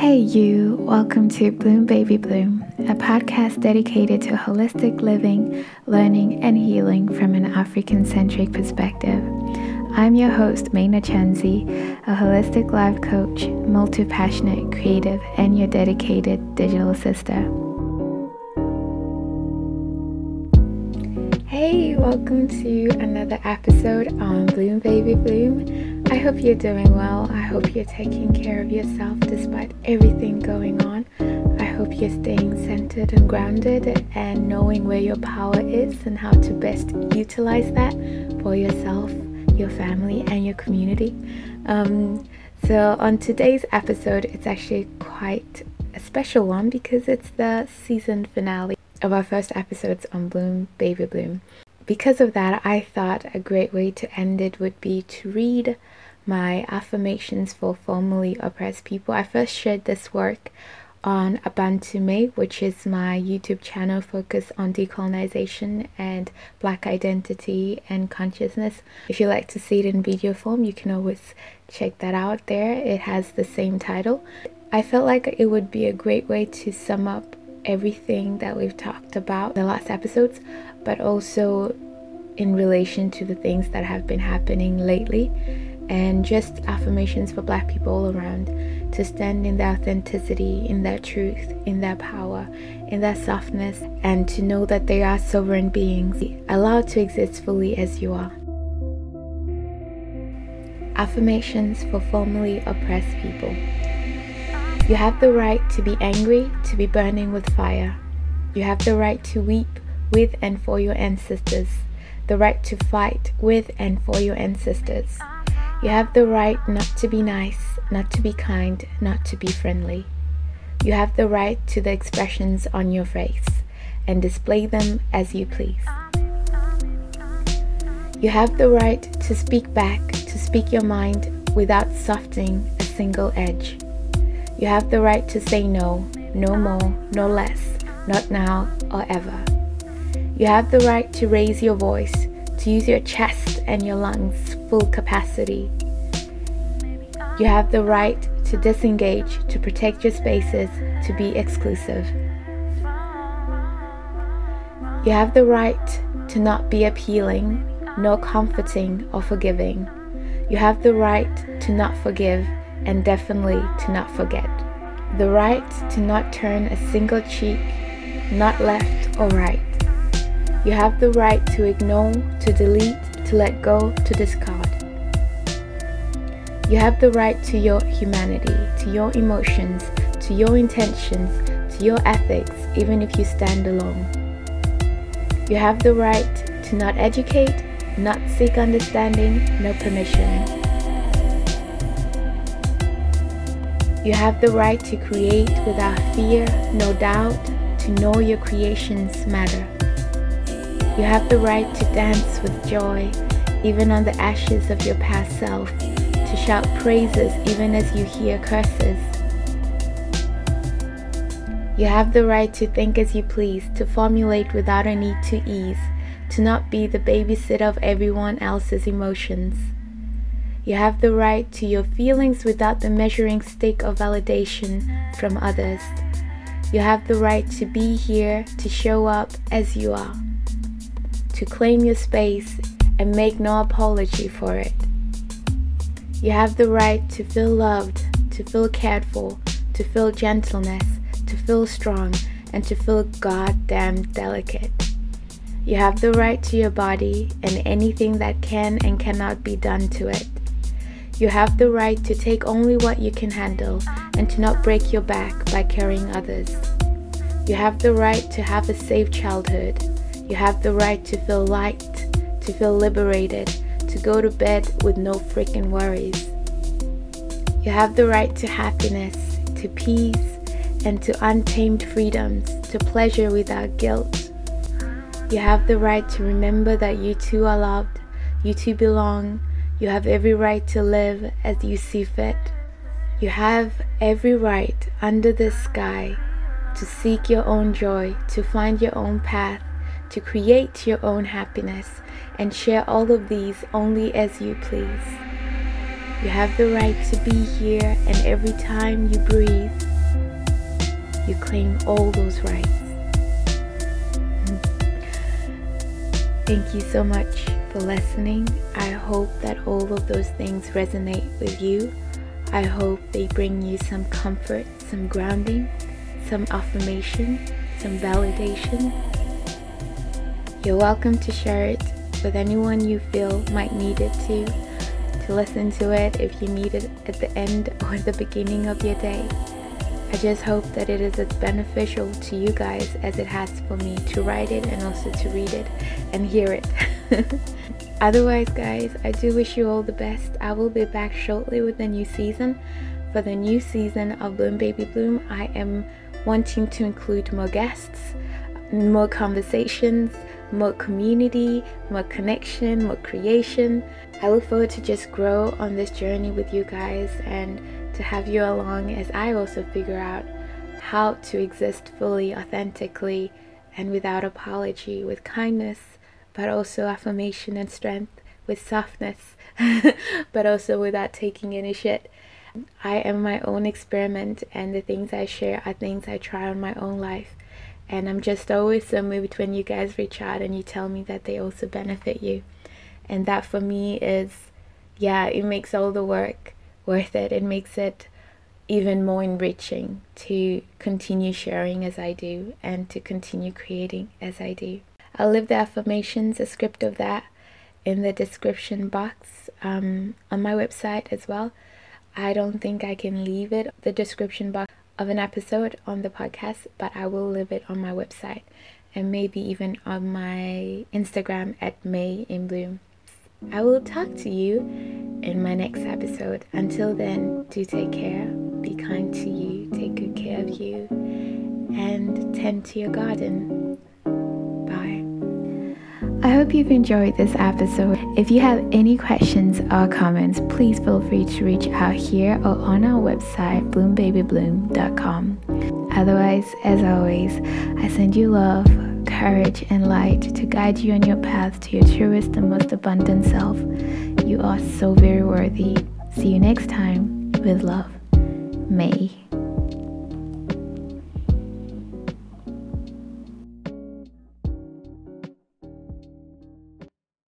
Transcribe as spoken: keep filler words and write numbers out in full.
Hey, you, welcome to Bloom Baby Bloom, a podcast dedicated to holistic living, learning, and healing from an African centric perspective. I'm your host, Maina Chanzi, a holistic life coach, multi passionate, creative, and your dedicated digital sister. Hey, welcome to another episode on Bloom Baby Bloom. I hope you're doing well. I hope you're taking care of yourself despite everything going on. I hope you're staying centered and grounded and knowing where your power is and how to best utilize that for yourself, your family, and your community. Um, so on today's episode, it's actually quite a special one because it's the season finale of our first episodes on Bloom Baby Bloom. Because of that, I thought a great way to end it would be to read my affirmations for formerly oppressed people. I first shared this work on Abantume, which is my YouTube channel focused on decolonization and Black identity and consciousness. If you like to see it in video form, you can always check that out there. It has the same title. I felt like it would be a great way to sum up everything that we've talked about in the last episodes, but also in relation to the things that have been happening lately, and just affirmations for Black people all around to stand in their authenticity, in their truth, in their power, in their softness, and to know that they are sovereign beings, allowed to exist fully as you are. Affirmations for formerly oppressed people. You have the right to be angry, to be burning with fire. You have the right to weep with and for your ancestors, the right to fight with and for your ancestors. You have the right not to be nice, not to be kind, not to be friendly. You have the right to the expressions on your face and display them as you please. You have the right to speak back, to speak your mind without softening a single edge. You have the right to say no, no more, no less, not now or ever. You have the right to raise your voice, to use your chest and your lungs full capacity. You have the right to disengage, to protect your spaces, to be exclusive. You have the right to not be appealing, nor comforting or forgiving. You have the right to not forgive and definitely to not forget. The right to not turn a single cheek, not left or right. You have the right to ignore, to delete, to let go, to discard. You have the right to your humanity, to your emotions, to your intentions, to your ethics, even if you stand alone. You have the right to not educate, not seek understanding, no permission. You have the right to create without fear, no doubt, to know your creations matter. You have the right to dance with joy, even on the ashes of your past self, to shout praises even as you hear curses. You have the right to think as you please, to formulate without a need to ease, to not be the babysitter of everyone else's emotions. You have the right to your feelings without the measuring stick of validation from others. You have the right to be here, to show up as you are, to claim your space and make no apology for it. You have the right to feel loved, to feel cared for, to feel gentleness, to feel strong, and to feel goddamn delicate. You have the right to your body and anything that can and cannot be done to it. You have the right to take only what you can handle and to not break your back by carrying others. You have the right to have a safe childhood. You have the right to feel light, to feel liberated, to go to bed with no freaking worries. You have the right to happiness, to peace, and to untamed freedoms, to pleasure without guilt. You have the right to remember that you too are loved, you too belong. You have every right to live as you see fit. You have every right under the sky to seek your own joy, to find your own path, to create your own happiness, and share all of these only as you please. You have the right to be here, and every time you breathe, you claim all those rights. Thank you so much for listening. I hope that all of those things resonate with you. I hope they bring you some comfort, some grounding, some affirmation, some validation. You're welcome to share it with anyone you feel might need it to, to listen to it if you need it at the end or the beginning of your day. I just hope that it is as beneficial to you guys as it has for me to write it and also to read it and hear it. Otherwise, guys, I do wish you all the best. I will be back shortly with a new season. For the new season of Bloom Baby Bloom, I am wanting to include more guests, more conversations, more community, more connection, more creation. I look forward to just grow on this journey with you guys and to have you along as I also figure out how to exist fully, authentically, and without apology, with kindness, but also affirmation and strength, with softness, but also without taking any shit. I am my own experiment, and the things I share are things I try on my own life. And I'm just always so moved when you guys reach out and you tell me that they also benefit you. And that for me is, yeah, it makes all the work worth it. It makes it even more enriching to continue sharing as I do and to continue creating as I do. I'll leave the affirmations, a script of that, in the description box um, on my website as well. I don't think I can leave it, the description box of an episode on the podcast, but I will leave it on my website and maybe even on my Instagram at May in Bloom. I will talk to you in my next episode. Until then, do take care, be kind to you, take good care of you, and tend to your garden. Bye. I hope you've enjoyed this episode. If you have any questions or comments, please feel free to reach out here or on our website, bloom baby bloom dot com. Otherwise, as always, I send you love, courage, and light to guide you on your path to your truest and most abundant self. You are so very worthy. See you next time. With love, May.